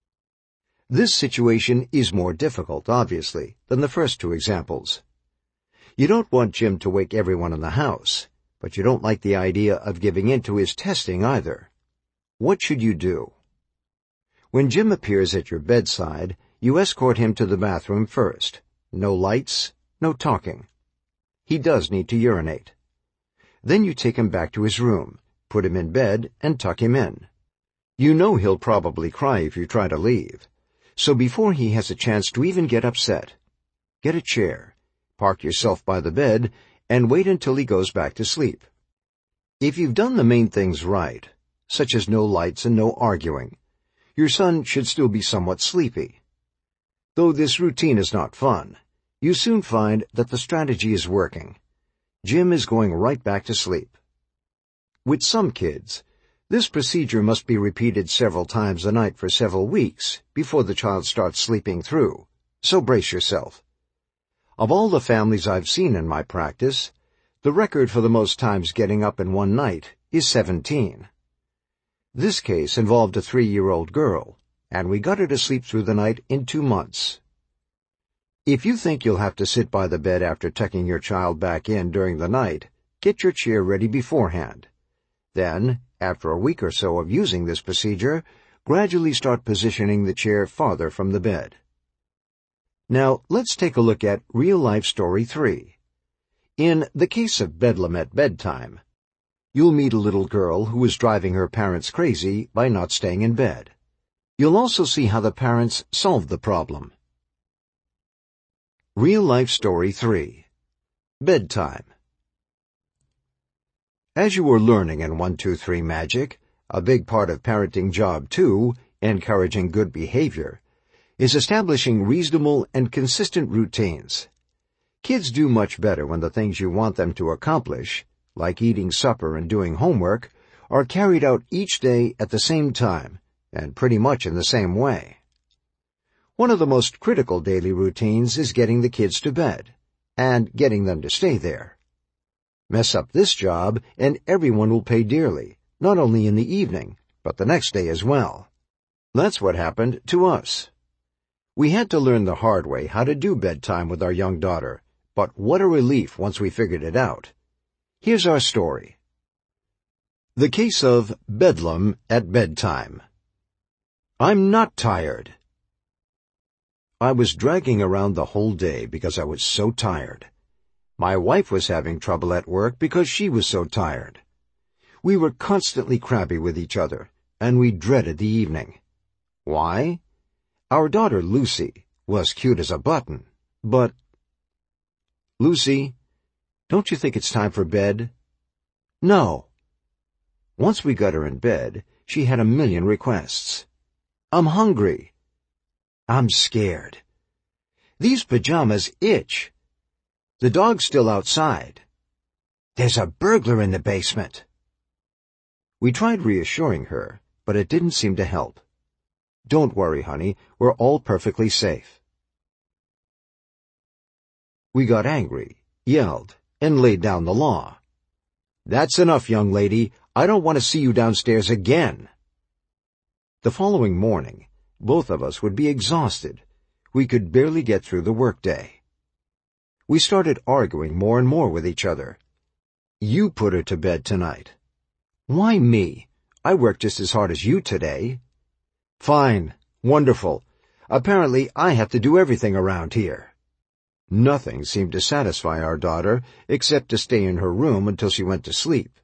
This situation is more difficult, obviously, than the first two examples. You don't want Jim to wake everyone in the house, but you don't like the idea of giving in to his testing either. What should you do? When Jim appears at your bedside, you escort him to the bathroom first. No lights, no talking. He does need to urinate. Then you take him back to his room, put him in bed, and tuck him in. You know he'll probably cry if you try to leave. So before he has a chance to even get upset, get a chair, park yourself by the bed, and wait until he goes back to sleep. If you've done the main things right, such as no lights and no arguing, your son should still be somewhat sleepy. Though this routine is not fun, you soon find that the strategy is working. Jim is going right back to sleep. With some kids, this procedure must be repeated several times a night for several weeks before the child starts sleeping through, so brace yourself. Of all the families I've seen in my practice, the record for the most times getting up in one night is seventeen. This case involved a three-year-old girl, and we got her to sleep through the night in two months. If you think you'll have to sit by the bed after tucking your child back in during the night, get your chair ready beforehand. Then, after a week or so of using this procedure, gradually start positioning the chair farther from the bed. Now, let's take a look at real-life story three. In The Case of Bedlam at Bedtime, you'll meet a little girl who is driving her parents crazy by not staying in bed. You'll also see how the parents solved the problem. Real-life story three. Bedtime. As you were learning in one two three Magic, a big part of parenting job two, encouraging good behavior, is establishing reasonable and consistent routines. Kids do much better when the things you want them to accomplish, like eating supper and doing homework, are carried out each day at the same time and pretty much in the same way. One of the most critical daily routines is getting the kids to bed and getting them to stay there. Mess up this job and everyone will pay dearly, not only in the evening, but the next day as well. That's what happened to us. We had to learn the hard way how to do bedtime with our young daughter, but what a relief once we figured it out. Here's our story. The case of Bedlam at bedtime. I'm not tired. I was dragging around the whole day because I was so tired. My wife was having trouble at work because she was so tired. We were constantly crabby with each other, and we dreaded the evening. Why? Our daughter, Lucy, was cute as a button, but... Lucy, don't you think it's time for bed? No. Once we got her in bed, she had a million requests. I'm hungry. I'm scared. These pajamas itch. The dog's still outside. There's a burglar in the basement. We tried reassuring her, but it didn't seem to help. Don't worry, honey, we're all perfectly safe. We got angry, yelled, and laid down the law. That's enough, young lady. I don't want to see you downstairs again. The following morning, both of us would be exhausted. We could barely get through the workday. We started arguing more and more with each other. You put her to bed tonight. Why me? I worked just as hard as you today. Fine. Wonderful. Apparently, I have to do everything around here. Nothing seemed to satisfy our daughter except to stay in her room until she went to sleep.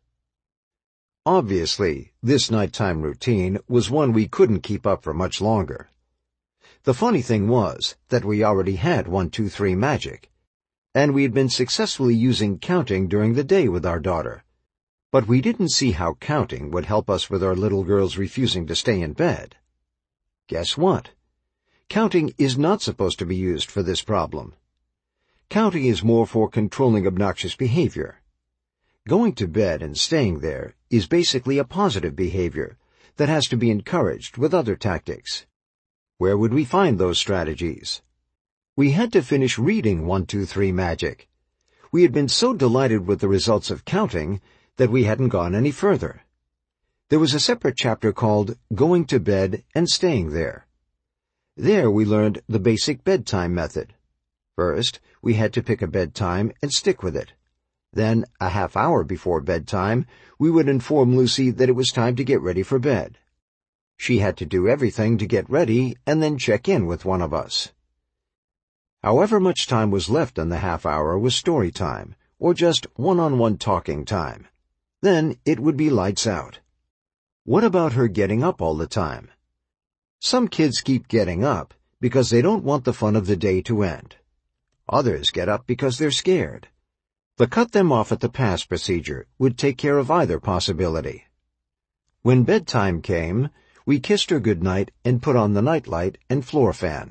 Obviously, this nighttime routine was one we couldn't keep up for much longer. The funny thing was that we already had one two three magic, and we had been successfully using counting during the day with our daughter. But we didn't see how counting would help us with our little girl's refusing to stay in bed. Guess what? Counting is not supposed to be used for this problem. Counting is more for controlling obnoxious behavior. Going to bed and staying there is basically a positive behavior that has to be encouraged with other tactics. Where would we find those strategies? We had to finish reading one two three Magic. We had been so delighted with the results of counting that we hadn't gone any further. There was a separate chapter called Going to Bed and Staying There. There we learned the basic bedtime method. First, we had to pick a bedtime and stick with it. Then, a half hour before bedtime, we would inform Lucy that it was time to get ready for bed. She had to do everything to get ready and then check in with one of us. However much time was left in the half hour was story time, or just one-on-one talking time. Then it would be lights out. What about her getting up all the time? Some kids keep getting up because they don't want the fun of the day to end. Others get up because they're scared. The cut them off at the pass procedure would take care of either possibility. When bedtime came, we kissed her goodnight and put on the nightlight and floor fan.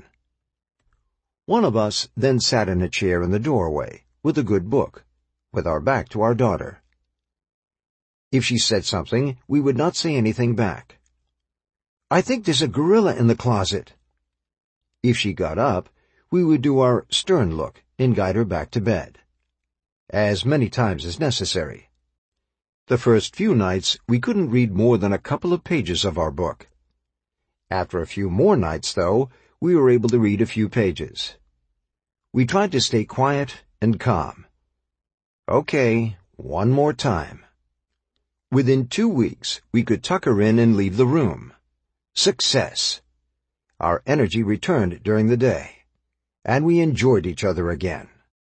One of us then sat in a chair in the doorway with a good book, with our back to our daughter. If she said something, we would not say anything back. I think there's a gorilla in the closet. If she got up, we would do our stern look and guide her back to bed, as many times as necessary. The first few nights, we couldn't read more than a couple of pages of our book. After a few more nights, though, we were able to read a few pages. We tried to stay quiet and calm. Okay, one more time. Within two weeks, we could tuck her in and leave the room. Success! Our energy returned during the day, and we enjoyed each other again.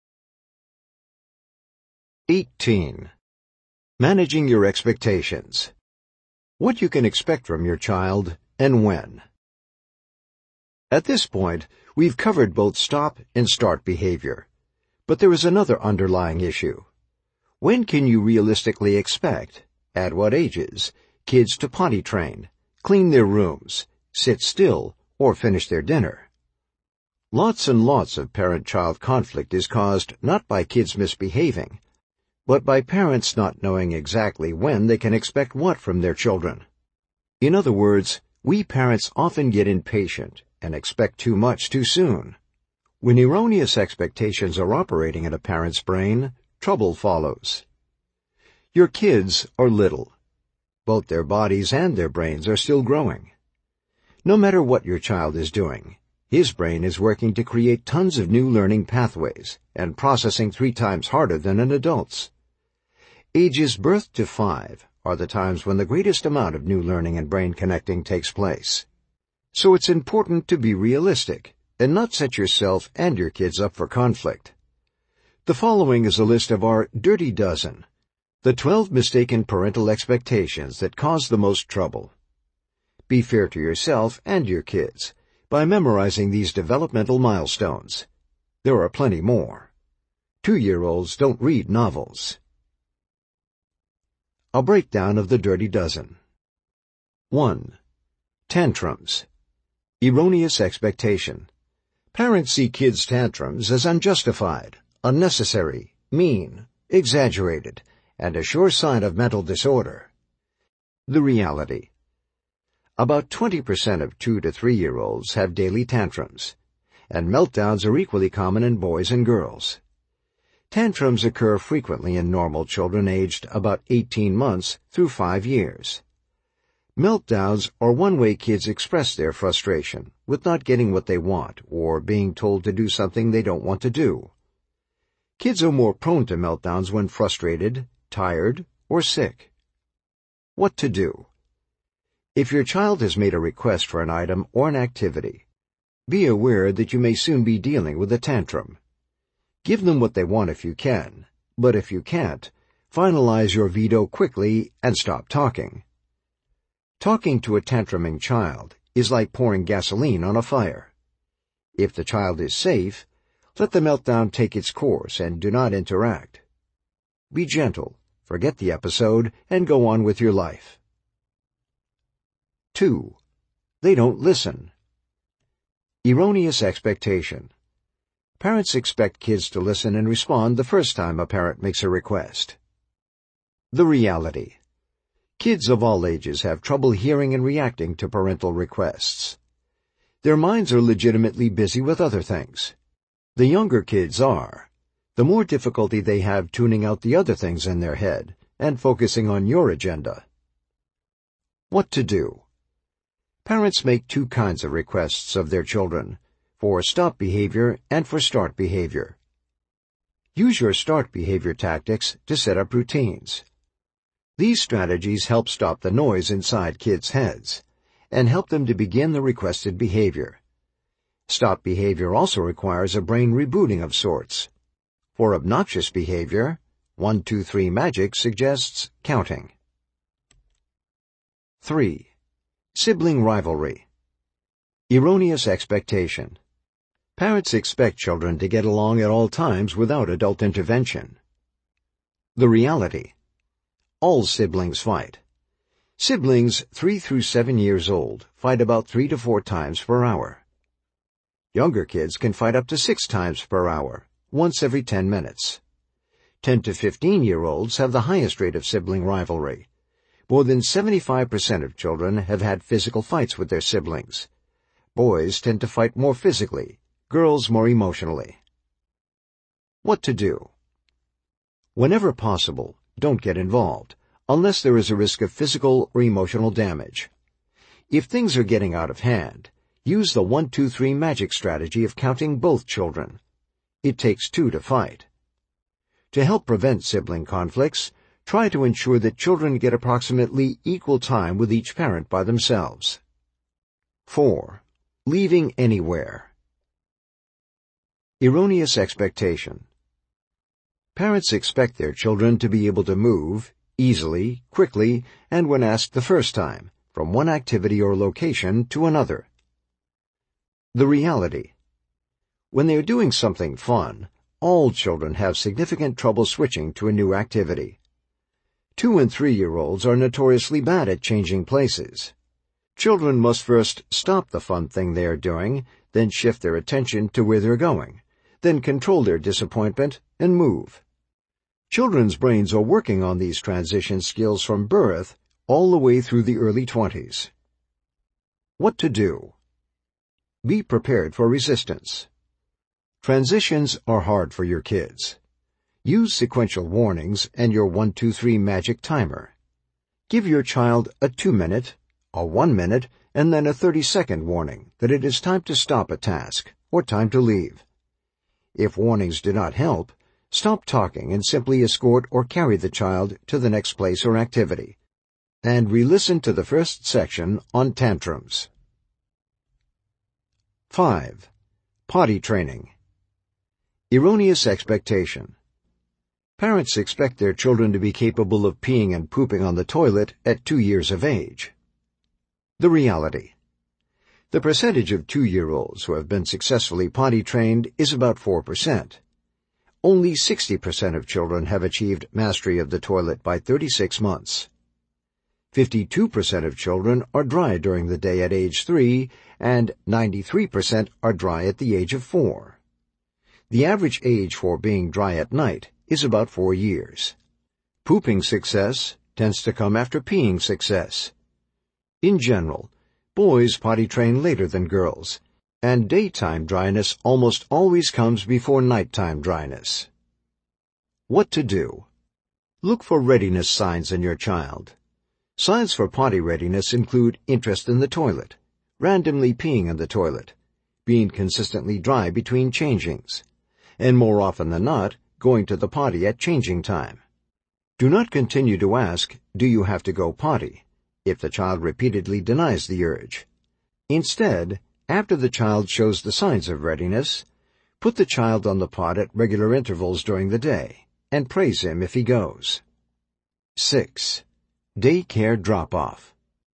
eighteen. Managing your expectations. What you can expect from your child and when. At this point, we've covered both stop and start behavior. But there is another underlying issue. When can you realistically expect, at what ages, kids to potty train, clean their rooms, sit still, or finish their dinner? Lots and lots of parent-child conflict is caused not by kids misbehaving, but by parents not knowing exactly when they can expect what from their children. In other words, we parents often get impatient and expect too much too soon. When erroneous expectations are operating in a parent's brain, trouble follows. Your kids are little. Both their bodies and their brains are still growing. No matter what your child is doing, his brain is working to create tons of new learning pathways and processing three times harder than an adult's. Ages birth to five are the times when the greatest amount of new learning and brain connecting takes place. So it's important to be realistic and not set yourself and your kids up for conflict. The following is a list of our Dirty Dozen, the twelve mistaken parental expectations that cause the most trouble. Be fair to yourself and your kids by memorizing these developmental milestones. There are plenty more. Two-year-olds don't read novels. A breakdown of the Dirty Dozen. one. Tantrums. Erroneous expectation. Parents see kids' tantrums as unjustified, unnecessary, mean, exaggerated, and a sure sign of mental disorder. The reality. About twenty percent of two to three-year-olds have daily tantrums, and meltdowns are equally common in boys and girls. Tantrums occur frequently in normal children aged about eighteen months through five years. Meltdowns are one way kids express their frustration with not getting what they want or being told to do something they don't want to do. Kids are more prone to meltdowns when frustrated, tired, or sick. What to do? If your child has made a request for an item or an activity, be aware that you may soon be dealing with a tantrum. Give them what they want if you can, but if you can't, finalize your veto quickly and stop talking. Talking to a tantruming child is like pouring gasoline on a fire. If the child is safe, let the meltdown take its course and do not interact. Be gentle, forget the episode, and go on with your life. two. They don't listen. Erroneous expectation. Parents expect kids to listen and respond the first time a parent makes a request. The reality. Kids of all ages have trouble hearing and reacting to parental requests. Their minds are legitimately busy with other things. The younger kids are. The more difficulty they have tuning out the other things in their head and focusing on your agenda. What to do? Parents make two kinds of requests of their children, for stop behavior and for start behavior. Use your start behavior tactics to set up routines. These strategies help stop the noise inside kids' heads and help them to begin the requested behavior. Stop behavior also requires a brain rebooting of sorts. For obnoxious behavior, one two three magic suggests counting. three. Sibling rivalry. Erroneous expectation. Parents expect children to get along at all times without adult intervention. The reality. All siblings fight. Siblings three through seven years old fight about three to four times per hour. Younger kids can fight up to six times per hour, once every ten minutes. ten to fifteen-year-olds have the highest rate of sibling rivalry. More than seventy-five percent of children have had physical fights with their siblings. Boys tend to fight more physically, girls more emotionally. What to do? Whenever possible, don't get involved, unless there is a risk of physical or emotional damage. If things are getting out of hand, use the one two three magic strategy of counting both children. It takes two to fight. To help prevent sibling conflicts, try to ensure that children get approximately equal time with each parent by themselves. four. Leaving anywhere. Erroneous expectation. Parents expect their children to be able to move, easily, quickly, and when asked the first time, from one activity or location to another. The reality. When they are doing something fun, all children have significant trouble switching to a new activity. Two- and three-year-olds are notoriously bad at changing places. Children must first stop the fun thing they are doing, then shift their attention to where they're going, then control their disappointment and move. Children's brains are working on these transition skills from birth all the way through the early twenties. What to do? Be prepared for resistance. Transitions are hard for your kids. Use sequential warnings and your one two three magic timer. Give your child a two-minute, a one-minute, and then a thirty-second warning that it is time to stop a task or time to leave. If warnings do not help, stop talking and simply escort or carry the child to the next place or activity. And re-listen to the first section on tantrums. five. Potty training. Erroneous expectation. Parents expect their children to be capable of peeing and pooping on the toilet at two years of age. The reality. The percentage of two-year-olds who have been successfully potty trained is about four percent. Only sixty percent of children have achieved mastery of the toilet by thirty-six months. fifty-two percent of children are dry during the day at age three, and ninety-three percent are dry at the age of four. The average age for being dry at night is about four years. Pooping success tends to come after peeing success. In general, boys potty train later than girls, and daytime dryness almost always comes before nighttime dryness. What to do? Look for readiness signs in your child. Signs for potty readiness include interest in the toilet, randomly peeing in the toilet, being consistently dry between changings, and more often than not, going to the potty at changing time. Do not continue to ask, "Do you have to go potty?" if the child repeatedly denies the urge. Instead, after the child shows the signs of readiness, put the child on the pot at regular intervals during the day, and praise him if he goes. six. Daycare drop-off.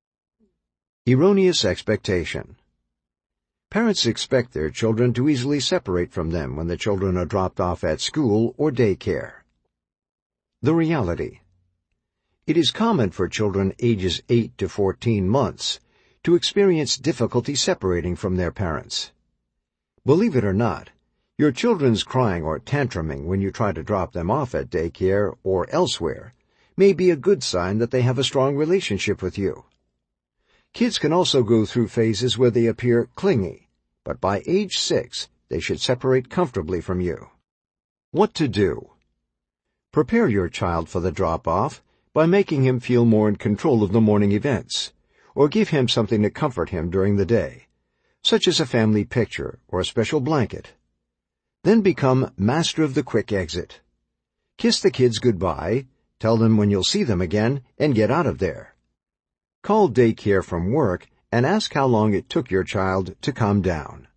Erroneous expectation. Parents expect their children to easily separate from them when the children are dropped off at school or daycare. The reality. It is common for children ages eight to fourteen months to experience difficulty separating from their parents. Believe it or not, your children's crying or tantruming when you try to drop them off at daycare or elsewhere may be a good sign that they have a strong relationship with you. Kids can also go through phases where they appear clingy, but by age six, they should separate comfortably from you. What to do? Prepare your child for the drop-off by making him feel more in control of the morning events, or give him something to comfort him during the day, such as a family picture or a special blanket. Then become master of the quick exit. Kiss the kids goodbye, tell them when you'll see them again, and get out of there. Call daycare from work and ask how long it took your child to calm down.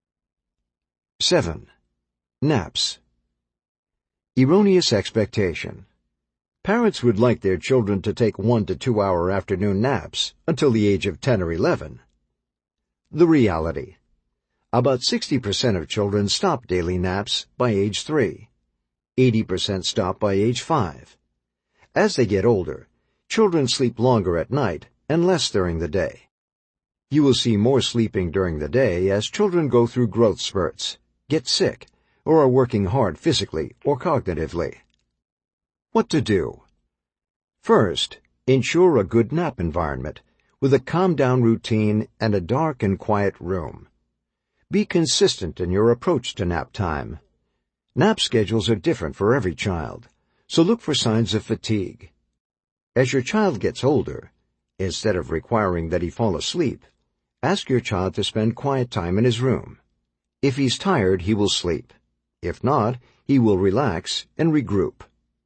seven. Naps. Erroneous expectation. Parents would like their children to take one to two hour afternoon naps until the age of ten or eleven. The reality. About sixty percent of children stop daily naps by age three. eighty percent stop by age five. As they get older, children sleep longer at night and less during the day. You will see more sleeping during the day as children go through growth spurts, get sick, or are working hard physically or cognitively. What to do? First, ensure a good nap environment with a calm-down routine and a dark and quiet room. Be consistent in your approach to nap time. Nap schedules are different for every child, so look for signs of fatigue. As your child gets older, instead of requiring that he fall asleep, ask your child to spend quiet time in his room. If he's tired, he will sleep. If not, he will relax and regroup.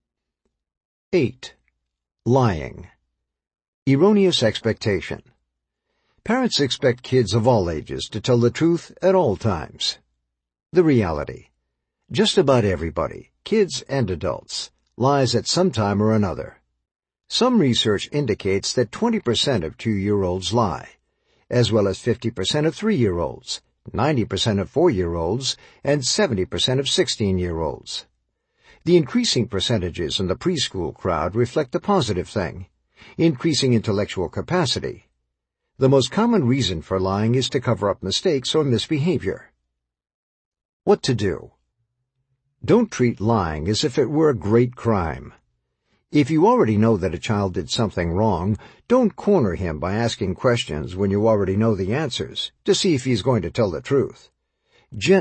eight. Lying. Erroneous expectation. Parents expect kids of all ages to tell the truth at all times. The reality. Just about everybody, kids and adults, lies at some time or another. Some research indicates that twenty percent of two-year-olds lie, as well as fifty percent of three-year-olds, ninety percent of four-year-olds, and seventy percent of sixteen-year-olds. The increasing percentages in the preschool crowd reflect the positive thing, increasing intellectual capacity. The most common reason for lying is to cover up mistakes or misbehavior. What to do? Don't treat lying as if it were a great crime. If you already know that a child did something wrong, don't corner him by asking questions when you already know the answers, to see if he's going to tell the truth. Gently